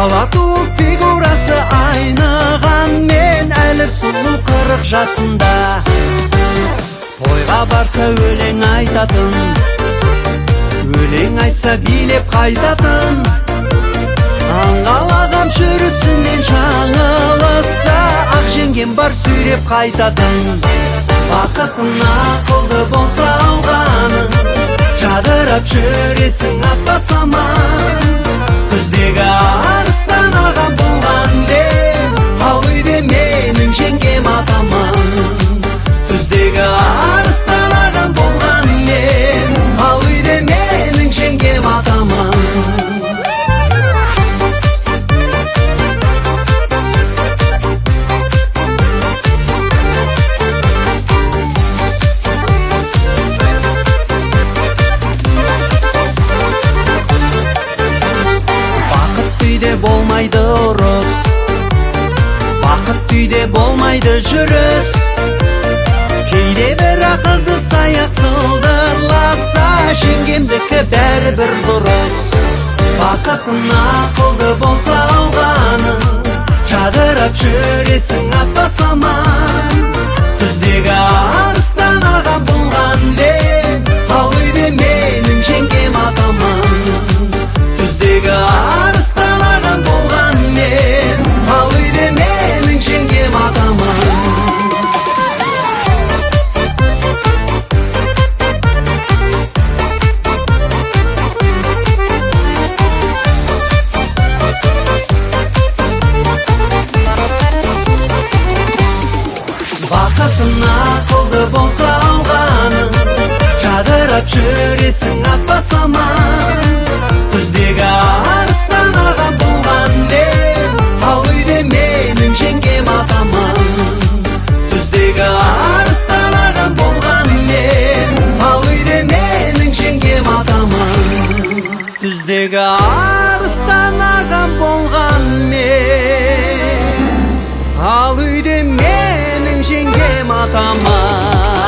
Алатуу фигурасы айныған мен әлі сұлу 40 жасында. Тойға барса өлең айтатын, өлең айтса билеп қайтатын. Аңғалаған жүрісінен жаңылыса, ақ жеңгем бар сүйреп қайтатын. Бақытын ақылды болса алғаның, жадырап жүресің апа саман. Күздегі арыстан ағам болған деп, ал үйде менің жеңгем атаман. Күздегі арыстан ағам болған мен, ал үйде менің жеңгем атаман. Болмайды ұрыс, бақыт үйде болмайды жүріс. Кейде бір ақылды саяқ сылдырласа, жеңгемдікі бәрібір дұрыс. Бақытын ақылды болса алғаның, жадырап жүресің апа саман. Күздегі арыстан ағам болған деп, ал үйде менің жеңгем атаман. Күздегі арыстан ағам болған мен, ал үйде менің жеңгем атаман. Бақытын ақылды болса алғаның, жадырап жүресің апа саман. Күздегі арыстан ағам болған деп, ал үйде менің жеңгем атаман. Күздегі арыстан ағам болған мен, ал үйде менің жеңгем атаман. Күздегі арыстан ағам болған мен, ал үйде менің жеңгем атаман.